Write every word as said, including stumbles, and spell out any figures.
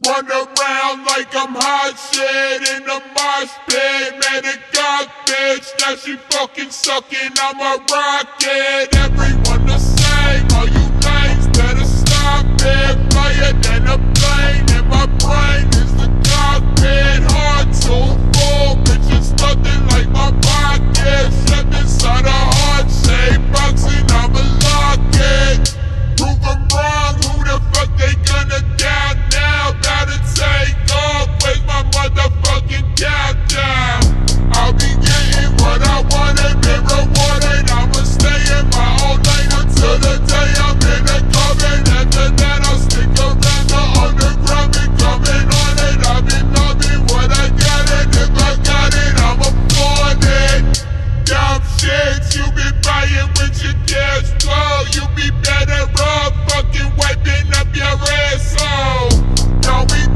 Run around like I'm hot shit in the mosh pit. Man, a god bitch, now she fucking sucking, I'm a rocket. Everyone the same, all you lames better stop it. Flyer than a plane, and my brain is the cockpit. Heart so full, bitch, it's nothing like my pocket. Slept inside a heart-shaped box and I'ma lock it. Prove them wrong, who the fuck they gonna down now? About to take off, where's my motherfucking countdown? I'll be getting what I want and been rewarded. I'ma stay in my own lane until the day I'm in the coven. After that I'll stick around the underground, been coming on it. I've been loving what I got, and if I got it, I'ma flaunt it. Dumb shit, you been buying with your cash flow. You be better off fucking wiping up your asshole. Don't be